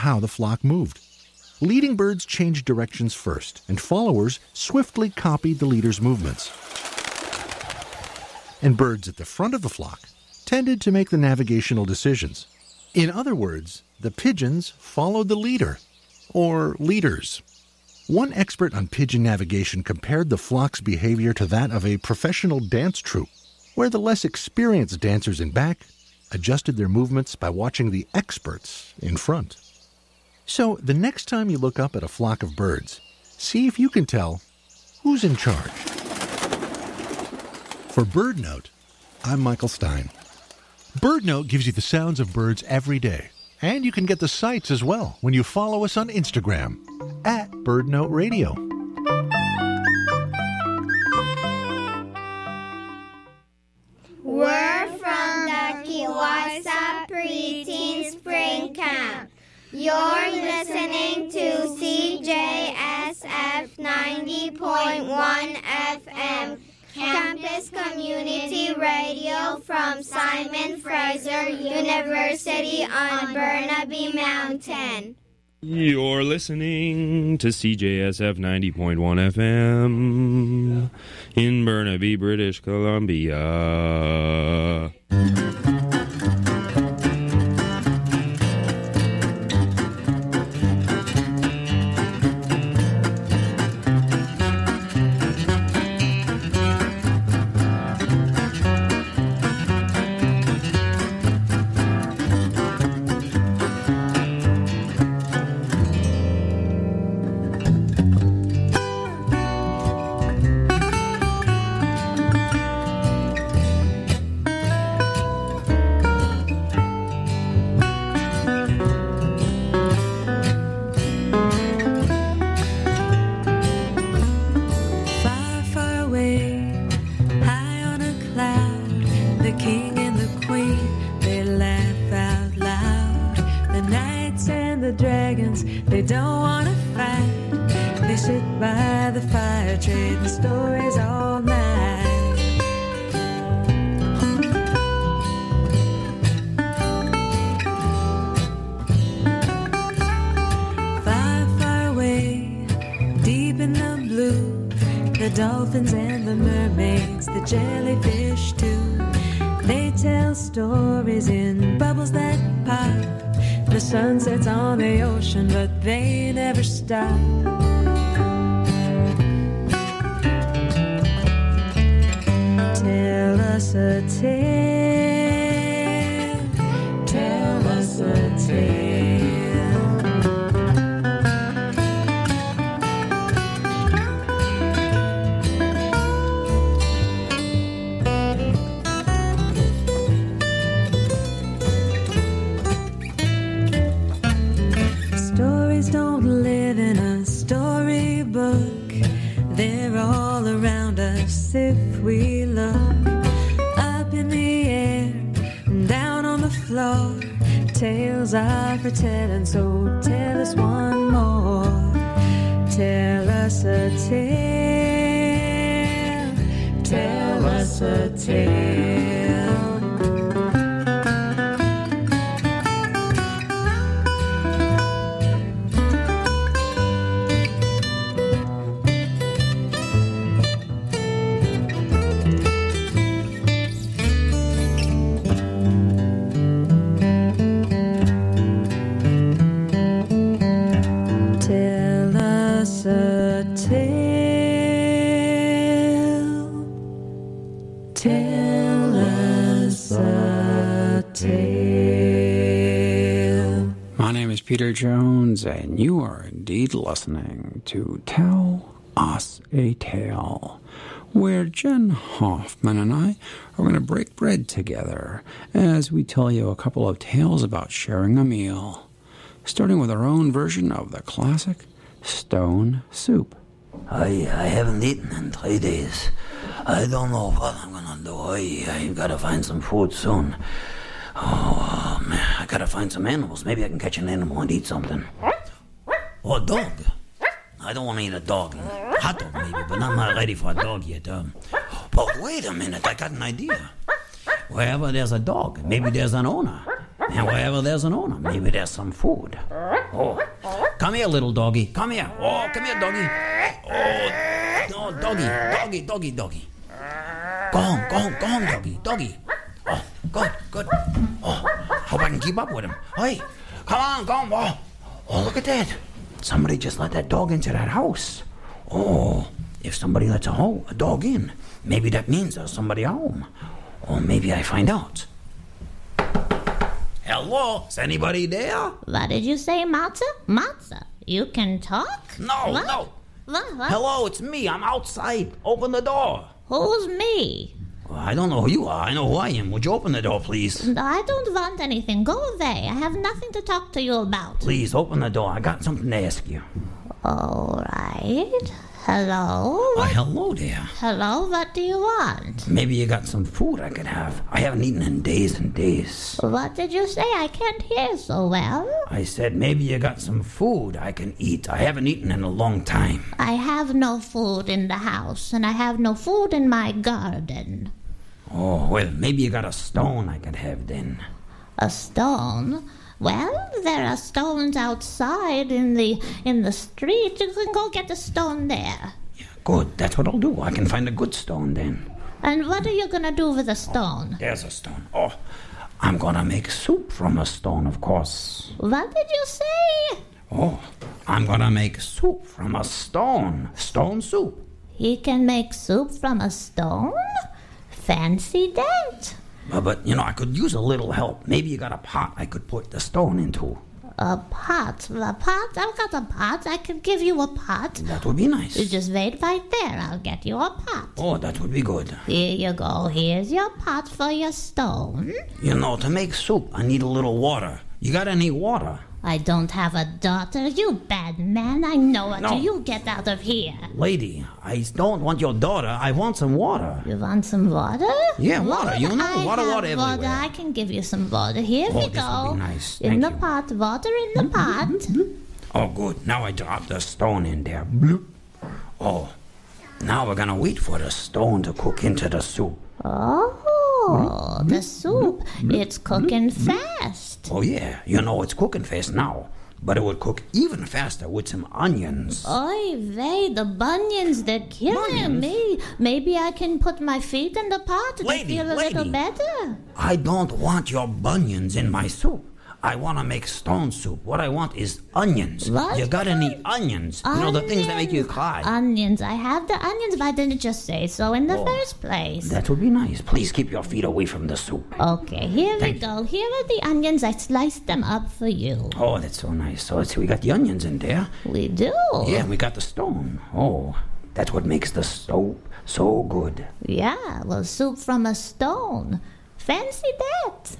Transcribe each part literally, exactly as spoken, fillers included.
how the flock moved. Leading birds changed directions first, and followers swiftly copied the leader's movements. And birds at the front of the flock tended to make the navigational decisions. In other words, the pigeons followed the leader, or leaders. One expert on pigeon navigation compared the flock's behavior to that of a professional dance troupe, where the less experienced dancers in back adjusted their movements by watching the experts in front. So the next time you look up at a flock of birds, see if you can tell who's in charge. For BirdNote, I'm Michael Stein. BirdNote gives you the sounds of birds every day, and you can get the sights as well when you follow us on Instagram at BirdNote Radio. We're from the Kiwasa Preteen Spring Camp. You're listening to C J S F ninety point one F M, Campus Community Radio from Simon Fraser University on Burnaby Mountain. You're listening to C J S F ninety point one F M in Burnaby, British Columbia. Peter Jones, and you are indeed listening to Tell Us a Tale, where Jen Hoffman and I are going to break bread together as we tell you a couple of tales about sharing a meal, starting with our own version of the classic Stone Soup. I, I haven't eaten in three days. I don't know what I'm going to do. I, I've got to find some food soon. Oh, um, I gotta find some animals. Maybe I can catch an animal and eat something. Or a dog. I don't want to eat a dog. Hot dog maybe, but I'm not ready for a dog yet. Um, but wait a minute, I got an idea. Wherever there's a dog, maybe there's an owner. And wherever there's an owner, maybe there's some food. Oh, come here, little doggy. Come here. Oh, come here, doggy. Oh, no, doggy, doggy, doggy, doggy. Go home, go home, go home, doggy, doggy. Oh, good, good. Oh, hope I can keep up with him. Hey, come on, go home. Oh, oh, look at that. Somebody just let that dog into that house. Oh, if somebody lets a, ho- a dog in, maybe that means there's somebody home. Or maybe I find out. Hello, is anybody there? What did you say, Matza? Matza, you can talk? No, What? no. What? What? Hello, it's me. I'm outside. Open the door. Who's me? Well, I don't know who you are. I know who I am. Would you open the door, please? I don't want anything. Go away. I have nothing to talk to you about. Please, open the door. I got something to ask you. All right. Hello? Uh, hello there. Hello, what do you want? Maybe you got some food I could have. I haven't eaten in days and days. What did you say? I can't hear so well. I said maybe you got some food I can eat. I haven't eaten in a long time. I have no food in the house, and I have no food in my garden. Oh, well, maybe you got a stone I could have then. A stone? Well, there are stones outside in the in the street. You can go get a stone there. Yeah, good. That's what I'll do. I can find a good stone then. And what are you gonna do with a stone? There's a stone. Oh, I'm gonna make soup from a stone, of course. What did you say? Oh, I'm gonna make soup from a stone. Stone soup. He can make soup from a stone? Fancy that. Uh, but, you know, I could use a little help. Maybe you got a pot I could put the stone into. A pot? A pot? I've got a pot. I can give you a pot. That would be nice. You just wait right there. I'll get you a pot. Oh, that would be good. Here you go. Here's your pot for your stone. You know, to make soup, I need a little water. You got any water? I don't have a daughter. You bad man. I know it. No. You get out of here. Lady, I don't want your daughter. I want some water. You want some water? Yeah, water. You know, I water, have water everywhere. I can give you some water. Here Oh, we this go. would be nice. In Thank the you. pot. Water in the pot. Oh, good. Now I drop the stone in there. Bloop. Oh, now we're gonna wait for the stone to cook into the soup. Oh, the soup. It's cooking fast. Oh, yeah. You know, it's cooking fast now. But it would cook even faster with some onions. Oy vey, the bunions, they're killing Bunions? me. Maybe I can put my feet in the pot to Lady, feel a lady. little better. I don't want your bunions in my soup. I want to make stone soup. What I want is onions. What? You got any onions? You know, the things that make you Onions. cry. Onions. I have the onions. Why didn't you just say so in the Oh. first place? That would be nice. Please keep your feet away from the soup. Okay, here Thank we go. Here are the onions. I sliced them up for you. Oh, that's so nice. So let's see, we got the onions in there. We do. Yeah, we got the stone. Oh, that's what makes the soup so good. Yeah, well, soup from a stone. Fancy that.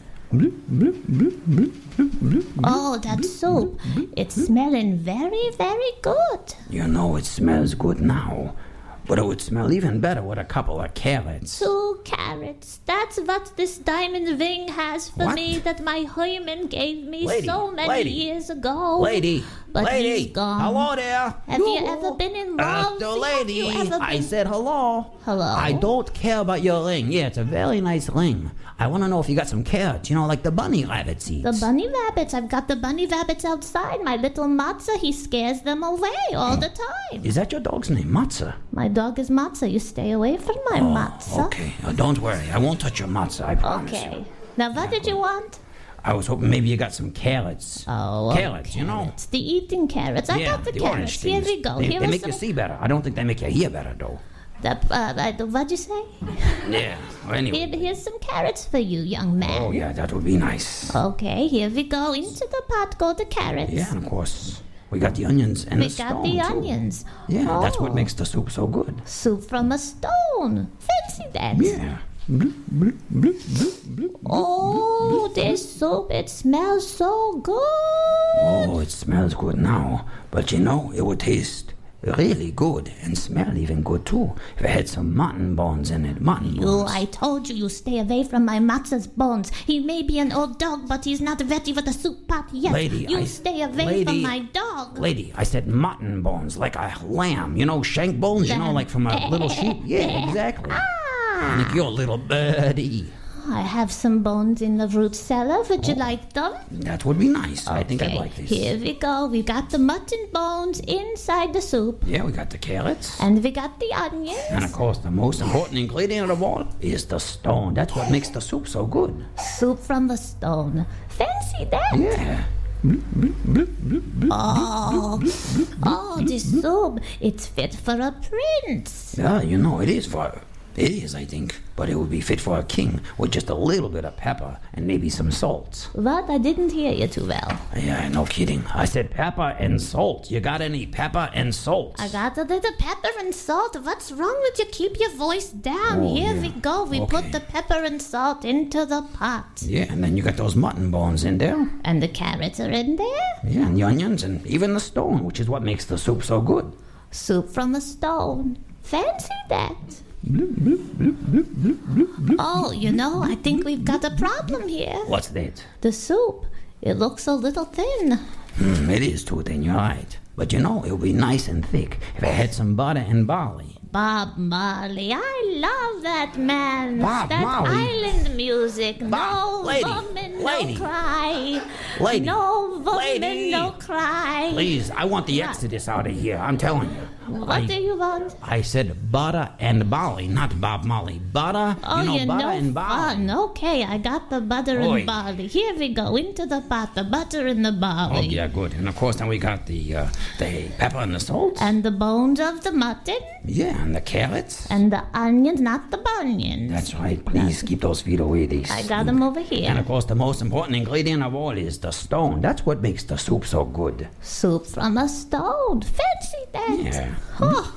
Oh, that soup. It's smelling very, very good. You know, it smells good now. But it would smell even better with a couple of carrots. Two carrots. That's what this diamond ring has for What? me that my Hyman gave me Lady, so many lady, years ago. Lady, But lady, he's gone. hello there. Have you ever been in love? Uh, the Have lady, you ever I been- said hello. Hello? I don't care about your ring. Yeah, it's a very nice ring. I want to know if you got some carrots, you know, like the bunny rabbit seeds. The bunny rabbits. I've got the bunny rabbits outside. My little Matza, he scares them away all the time. Is that your dog's name, Matza? My dog is Matza. You stay away from my Matza. Okay, uh, don't worry. I won't touch your Matza, I promise. Okay. Now, what did you want? I was hoping maybe you got some carrots. Oh, Carrots, you know. It's the eating carrots. I yeah, got the, the orange carrots. Here things. we go. They, Here they are make some... you see better. I don't think they make you hear better, though. The, uh, uh, what'd you say? Yeah, well, anyway. Here, here's some carrots for you, young man. Oh, yeah, that would be nice. Okay, here we go. Into the pot go the carrots. Yeah, and of course, we got the onions and we the got stone, the too. onions. Yeah, that's what Oh. makes the soup so good. Soup from a stone. Fancy that. Yeah. Bloop, bloop, bloop, bloop, bloop. Oh, this soup, it smells so good. Oh, it smells good now. But you know, it would taste really good and smell even good too if it had some mutton bones in it. Mutton You, bones. I told you, you stay away from my Matza's bones. He may be an old dog, but he's not ready for the soup pot yet. Lady, you I- stay away lady, from my dog. Lady, I said mutton bones, like a lamb. You know, shank bones, you know, Lamb. like from a little sheep. Yeah, exactly. Ah. Like your little birdie. I have some bones in the root cellar. Would you like them? That would be nice. I think I'd Okay, like this. Here we go. We got the mutton bones inside the soup. Yeah, we got the carrots. And we got the onions. And of course, the most important ingredient of all is the stone. That's what makes the soup so good. Soup from the stone. Fancy that? Yeah. Oh, oh, this soup, it's fit for a prince. Yeah, you know, it is for... It is, I think. But it would be fit for a king with just a little bit of pepper and maybe some salt. What? I didn't hear you too well. Yeah, no kidding. I said pepper and salt. You got any pepper and salt? I got a little pepper and salt. What's wrong with you? Keep your voice down. Oh, Here yeah. we go. We Okay. put the pepper and salt into the pot. Yeah, and then you got those mutton bones in there. And the carrots are in there. Yeah, and the onions and even the stone, which is what makes the soup so good. Soup from a stone. Fancy that. Oh, you know, I think we've got a problem here. What's that? The soup, it looks a little thin. Hmm, it is too thin, you're right. But you know, it would be nice and thick if it had some butter and barley. Bob Marley, I love that man. Bob that Marley? island music. Bob, no lady, woman, lady. no cry. Lady, no woman, lady. no cry. Please, I want the What? exodus out of here, I'm telling you. What I, do you want? I said butter and barley, not Bob Marley. Butter, Oh, you know, you're butter no and barley. fun. Okay, I got the butter Oi. and barley. Here we go, into the pot, the butter and the barley. Oh, yeah, good. And of course, then we got the uh, the pepper and the salt. And the bones of the mutton. Yeah, and the carrots. And the onions, not the bunions. That's right. Please keep those feet away. These. I got them over here. And of course, the most important ingredient of all is the stone. That's what makes the soup so good. Soup from a stone. Fancy that. Yeah. Oh.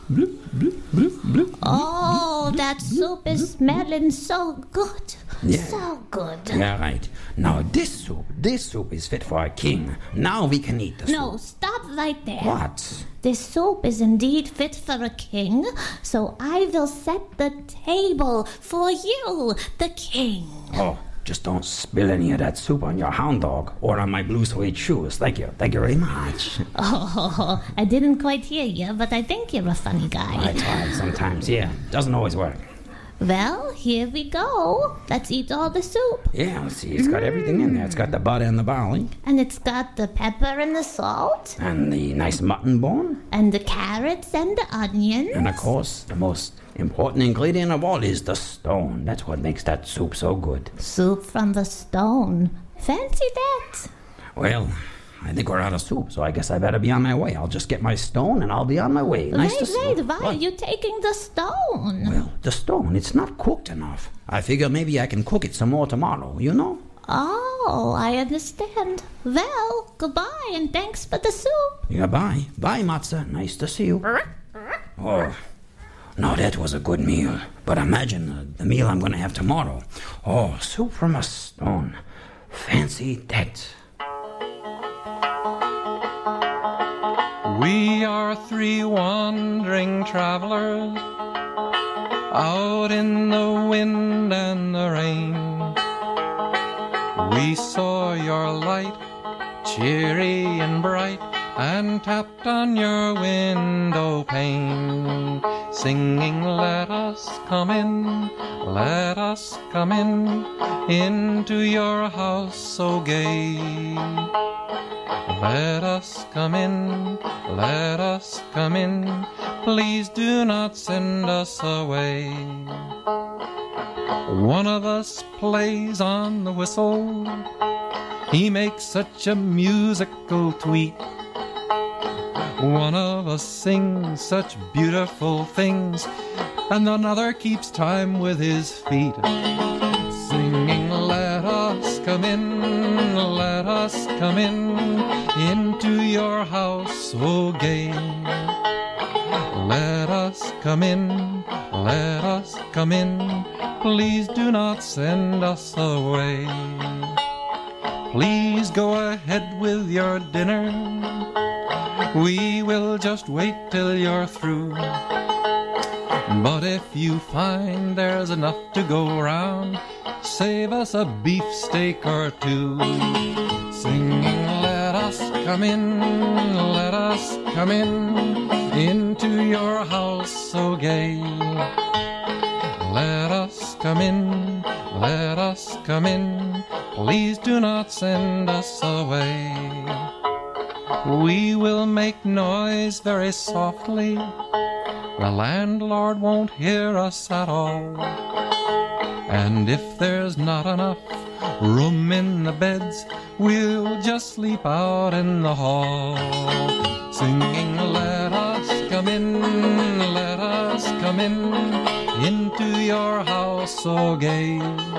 Oh, that soup is smelling so good. Yeah. So good. Yeah, right. Now this soup, this soup is fit for a king. Now we can eat the soup. No, stop right there. What? This soup is indeed fit for a king, so I will set the table for you, the king. Oh, just don't spill any of that soup on your hound dog or on my blue suede shoes. Thank you. Thank you very much. Oh, I didn't quite hear you, but I think you're a funny I guy. try sometimes, yeah. Doesn't always work. Well, here we go. Let's eat all the soup. Yeah, let's see. It's got everything in there. It's got the butter and the barley. And it's got the pepper and the salt, And the nice mutton bone. and the carrots and the onions. And of course, the most important ingredient of all is the stone. That's what makes that soup so good. Soup from the stone. Fancy that. Well, I think we're out of soup, so I guess I better be on my way. I'll just get my stone and I'll be on my way. Nice wait, to see wait, you. why What? are you taking the stone? Well, the stone, it's not cooked enough. I figure maybe I can cook it some more tomorrow, you know? Oh, I understand. Well, goodbye and thanks for the soup. Yeah, bye. Bye, Matza. Nice to see you. Oh, now that was a good meal. But imagine uh, the meal I'm going to have tomorrow. Oh, soup from a stone. Fancy that. We are three wandering travelers out in the wind and the rain. We saw your light, cheery and bright, and tapped on your window pane, singing, let us come in, let us come in, into your house so gay. Let us come in, let us come in, please do not send us away. One of us plays on the whistle, he makes such a musical tweet. One of us sings such beautiful things, and another keeps time with his feet. Singing, let us come in, let us come in, into your house so gay. Let us come in, let us come in, please do not send us away. Please go ahead with your dinner, we will just wait till you're through. But if you find there's enough to go round, save us a beefsteak or two. Singing, let us come in, let us come in, into your house so gay. Let us come in, let us come in. Please do not send us away. We will make noise very softly. The landlord won't hear us at all. And if there's not enough room in the beds, we'll just sleep out in the hall. Singing, let us come in, let us come in, into your house so gay.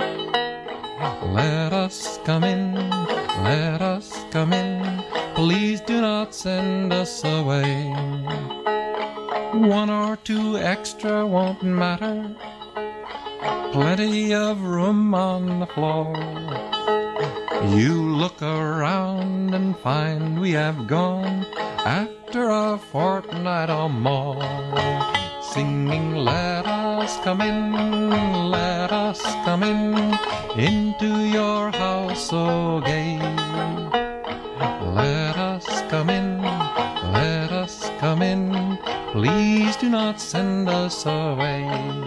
Let us come in, let us come in, please do not send us away. One or two extra won't matter, plenty of room on the floor. You look around and find we have gone after a fortnight or more. Singing, let us come in, let us come in, into your house so gay. Let us come in, let us come in, please do not send us away.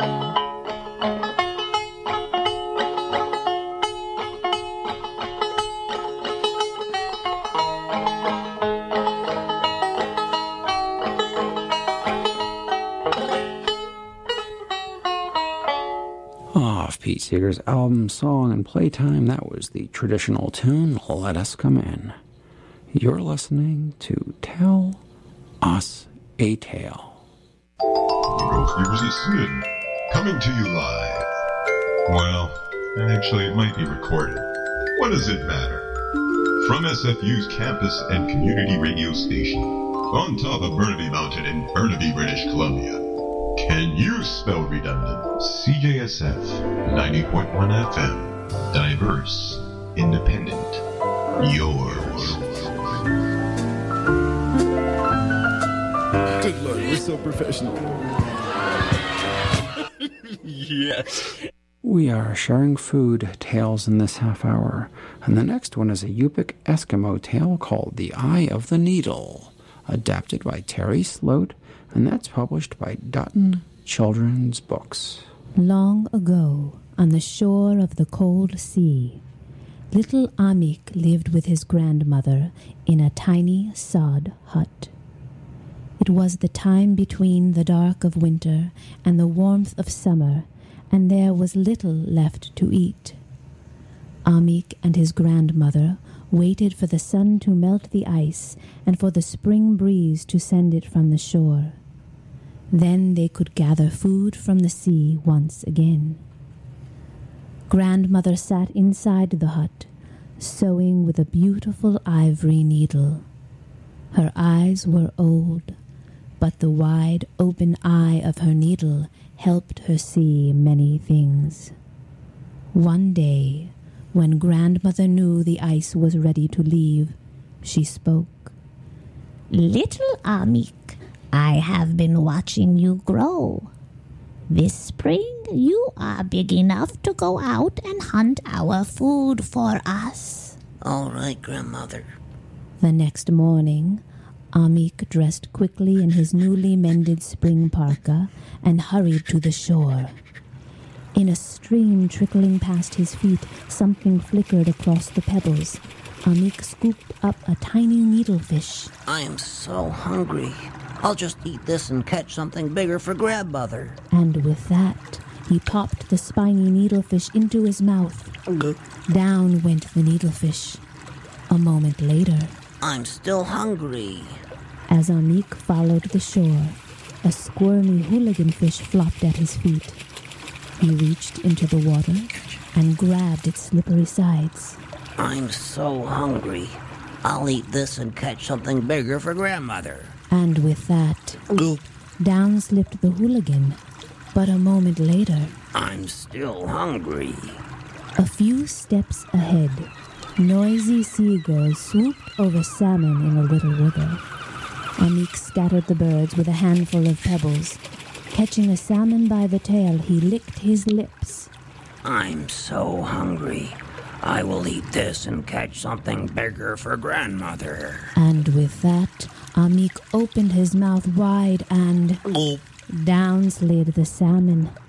Off Pete Seeger's album, Song and Playtime, that was the traditional tune, Let Us Come In. You're listening to Tell Us a Tale. Here's a Smith, coming to you live. Well, actually it might be recorded. What does it matter? From S F U's campus and community radio station, on top of Burnaby Mountain in Burnaby, British Columbia. Can you spell redundant? C J S F ninety point one F M. Diverse. Independent. Yours. Good Lord, we're so professional. Yes. We are sharing food tales in this half hour, and the next one is a Yupik Eskimo tale called The Eye of the Needle, adapted by Terry Sloat, and that's published by Dutton Children's Books. Long ago, on the shore of the cold sea, little Amik lived with his grandmother in a tiny sod hut. It was the time between the dark of winter and the warmth of summer, and there was little left to eat. Amik and his grandmother waited for the sun to melt the ice and for the spring breeze to send it from the shore. Then they could gather food from the sea once again. Grandmother sat inside the hut, sewing with a beautiful ivory needle. Her eyes were old, but the wide open eye of her needle helped her see many things. One day, when grandmother knew the ice was ready to leave, she spoke. Little Amik, I have been watching you grow. This spring, you are big enough to go out and hunt our food for us. All right, Grandmother. The next morning, Amik dressed quickly in his newly mended spring parka and hurried to the shore. In a stream trickling past his feet, something flickered across the pebbles. Amik scooped up a tiny needlefish. I am so hungry. I'll just eat this and catch something bigger for Grandmother. And with that, he popped the spiny needlefish into his mouth. Down went the needlefish. A moment later, I'm still hungry. As Amik followed the shore, a squirmy hooligan fish flopped at his feet. He reached into the water and grabbed its slippery sides. I'm so hungry. I'll eat this and catch something bigger for Grandmother. And with that, down slipped the hooligan. But a moment later, I'm still hungry. A few steps ahead, noisy seagulls swooped over salmon in a little river. Amik scattered the birds with a handful of pebbles. Catching a salmon by the tail, he licked his lips. I'm so hungry. I will eat this and catch something bigger for Grandmother. And with that, Amik opened his mouth wide and down slid the salmon.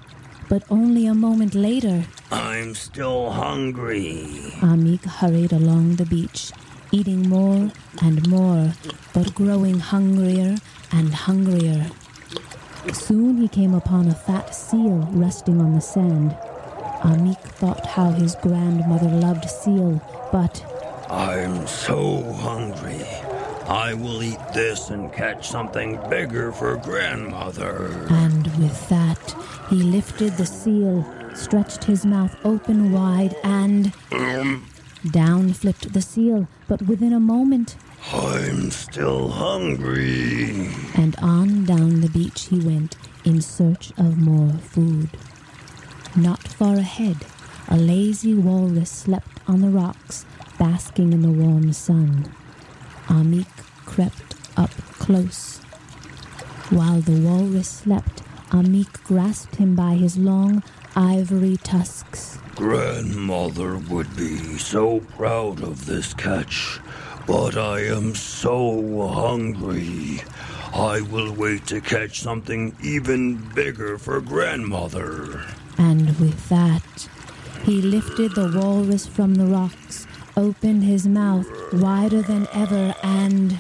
but only a moment later, I'm still hungry. Amik hurried along the beach, eating more and more, but growing hungrier and hungrier. Soon he came upon a fat seal resting on the sand. Amik thought how his grandmother loved seal, but... I'm so hungry. I will eat this and catch something bigger for grandmother. And with that, he lifted the seal, stretched his mouth open wide, and... Um, down flipped the seal, but within a moment... I'm still hungry. And on down the beach he went in search of more food. Not far ahead, a lazy walrus slept on the rocks, basking in the warm sun. Amik crept up close. While the walrus slept, Amik grasped him by his long ivory tusks. Grandmother would be so proud of this catch, but I am so hungry. I will wait to catch something even bigger for grandmother. And with that, he lifted the walrus from the rocks, opened his mouth wider than ever, and...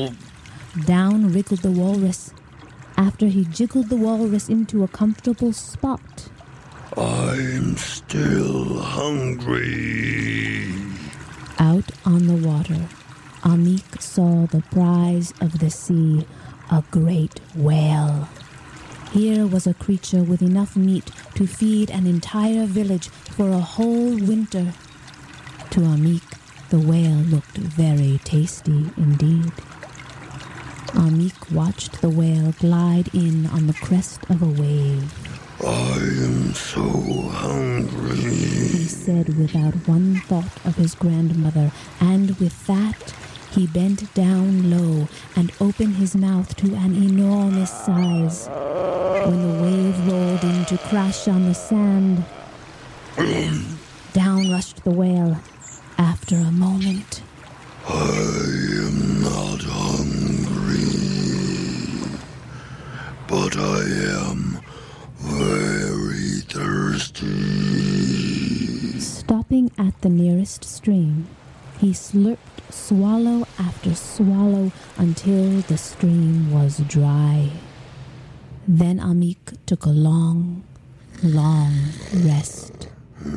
down wriggled the walrus. After he jiggled the walrus into a comfortable spot. I'm still hungry. Out on the water, Amik saw the prize of the sea, a great whale. Here was a creature with enough meat to feed an entire village for a whole winter. To Amik, the whale looked very tasty indeed. Amik watched the whale glide in on the crest of a wave. I am so hungry, he said without one thought of his grandmother, and with that he bent down low and opened his mouth to an enormous size. When the wave rolled in to crash on the sand, down rushed the whale. After a moment, I am not hungry, but I am very thirsty. Stopping at the nearest stream, he slurped swallow after swallow until the stream was dry. Then Amik took a long, long rest.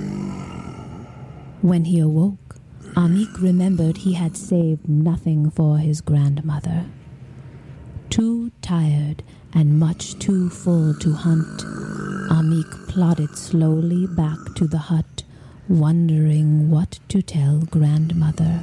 When he awoke, Amik remembered he had saved nothing for his grandmother. Too tired and much too full to hunt, Amik plodded slowly back to the hut, wondering what to tell grandmother.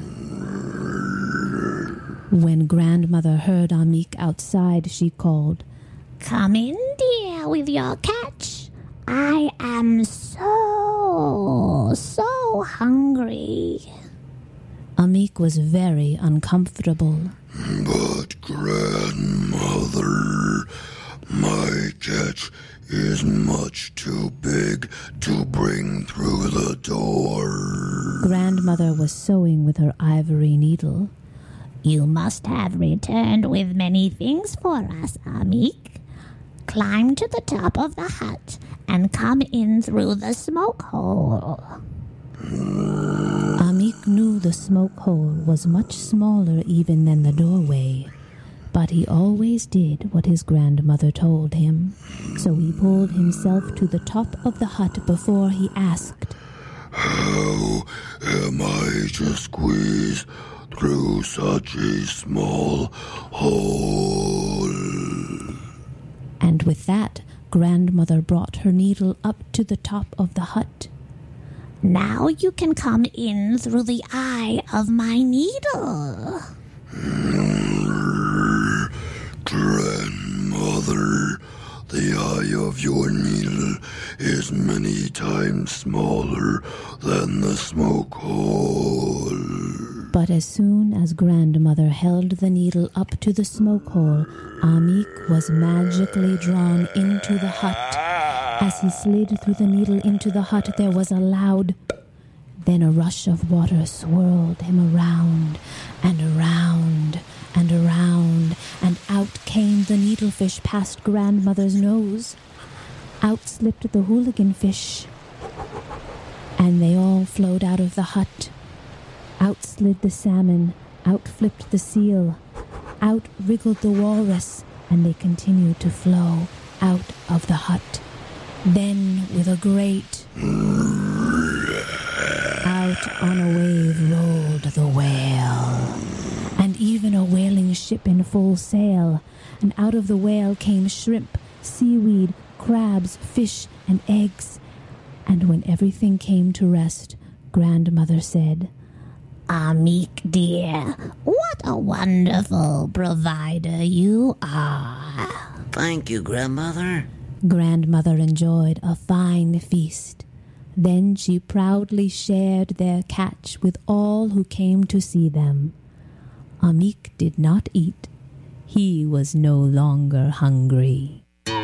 When grandmother heard Amik outside, she called, "Come in, dear, with your catch. I am so, so hungry." Amik was very uncomfortable. But grandmother, my catch is much too big to bring through the door. Grandmother was sewing with her ivory needle. "You must have returned with many things for us, Amik. Climb to the top of the hut and come in through the smoke hole." Amik knew the smoke hole was much smaller even than the doorway, but he always did what his grandmother told him, so he pulled himself to the top of the hut before he asked, "How am I to squeeze through such a small hole?" And with that, grandmother brought her needle up to the top of the hut. "Now you can come in through the eye of my needle." Grandmother, the eye of your needle is many times smaller than the smoke hole. But as soon as grandmother held the needle up to the smoke hole, Amik was magically drawn into the hut. As he slid through the needle into the hut, there was a loud... Then a rush of water swirled him around and around and around, and out came the needlefish past grandmother's nose. Out slipped the hooligan fish, and they all flowed out of the hut. Out slid the salmon, out flipped the seal, out wriggled the walrus, and they continued to flow out of the hut. Then, with a great out on a wave rolled the whale, and even a whaling ship in full sail, and out of the whale came shrimp, seaweed, crabs, fish, and eggs. And when everything came to rest, Grandmother said, Amik, dear, what a wonderful provider you are. Thank you, Grandmother. Grandmother enjoyed a fine feast. Then she proudly shared their catch with all who came to see them. Amik did not eat. He was no longer hungry.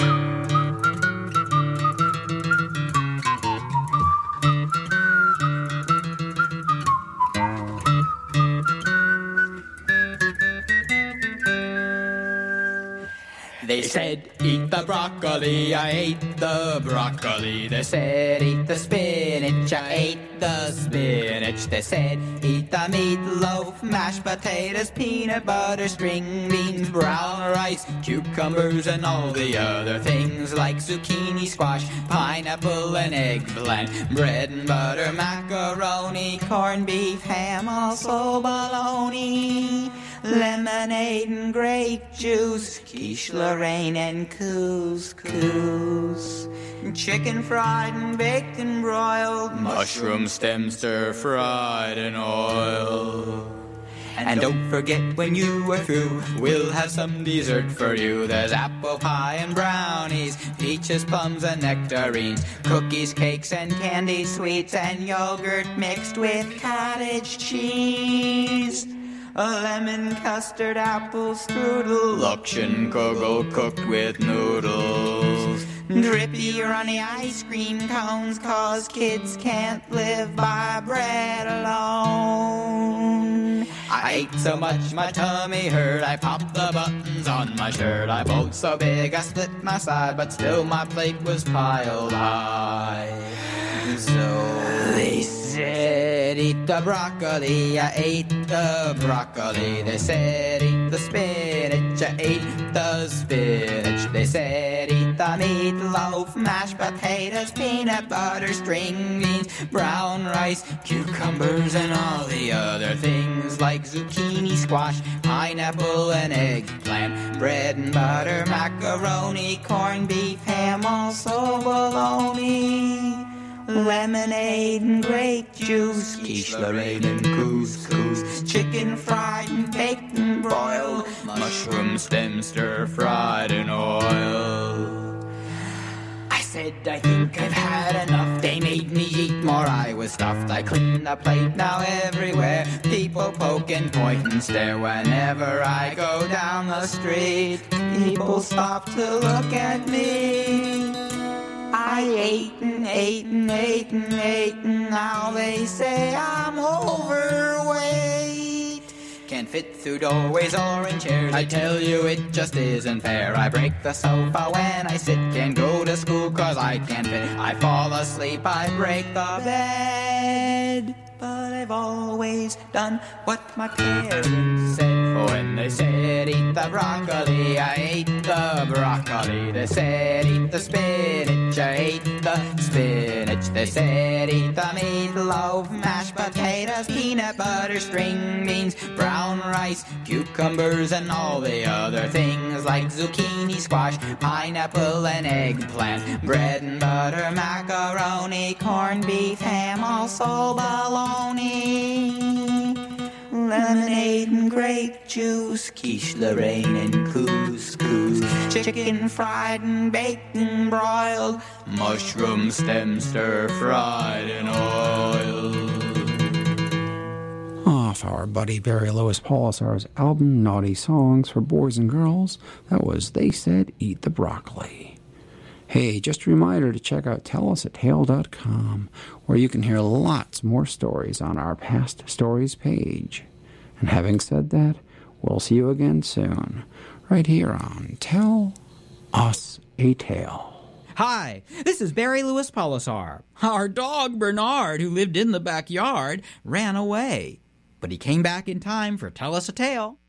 They said, eat the broccoli, I ate the broccoli. They said, eat the spinach, I ate the spinach. They said, eat the meatloaf, mashed potatoes, peanut butter, string beans, brown rice, cucumbers, and all the other things like zucchini, squash, pineapple, and eggplant, bread and butter, macaroni, corned beef, ham, also bologna, lemonade and grape juice, quiche, Lorraine, and couscous, chicken fried and baked and broiled, mushroom stem stir fried in oil. And don't forget when you are through, we'll have some dessert for you. There's apple pie and brownies, peaches, plums, and nectarines, cookies, cakes, and candy sweets, and yogurt mixed with cottage cheese. A lemon custard apple strudel, Luxian kugel cooked with noodles, drippy runny ice cream cones, cause kids can't live by bread alone. I ate so much my tummy hurt, I popped the buttons on my shirt. I bowled so big I split my side, but still my plate was piled high. So they said, eat the broccoli, I ate the broccoli. They said, eat the spinach, I ate the spinach. They said, eat the meatloaf, mashed potatoes, peanut butter, string beans, brown rice, cucumbers, and all the other things like zucchini, squash, pineapple, and eggplant, bread and butter, macaroni, corned beef, ham, also bologna, lemonade and grape juice, quiche, Lorraine, and couscous, chicken fried and baked and broiled, mushroom stem stir fried in oil. I said, I think I've had enough. They made me eat more, I was stuffed. I cleaned the plate now everywhere. People poke and point and stare whenever I go down the street. People stop to look at me. I ate and ate and ate and ate, and now they say I'm overweight. Can't fit through doorways or in chairs, I tell you it just isn't fair. I break the sofa when I sit, can't go to school cause I can't fit. I fall asleep, I break the bed, but I've always done what my parents said. When they said eat the broccoli, I ate the broccoli. They said eat the spinach, I ate the spinach. They said eat the meatloaf, mashed potatoes, peanut butter, string beans, brown rice, cucumbers, and all the other things like zucchini, squash, pineapple, and eggplant, bread and butter, macaroni, corned beef, ham, also bologna, lemonade and grape juice, quiche, Lorraine, and couscous, chicken fried and baked and broiled, mushroom stem stir fried in oil. Off our buddy Barry Lewis Polisar's album Naughty Songs for Boys and Girls, that was They Said Eat the Broccoli. Hey, just a reminder to check out tell us a tale dot com, where you can hear lots more stories on our Past Stories page. And having said that, we'll see you again soon, right here on Tell Us a Tale. Hi, this is Barry Lewis Polisar. Our dog, Bernard, who lived in the backyard, ran away. But he came back in time for Tell Us a Tale.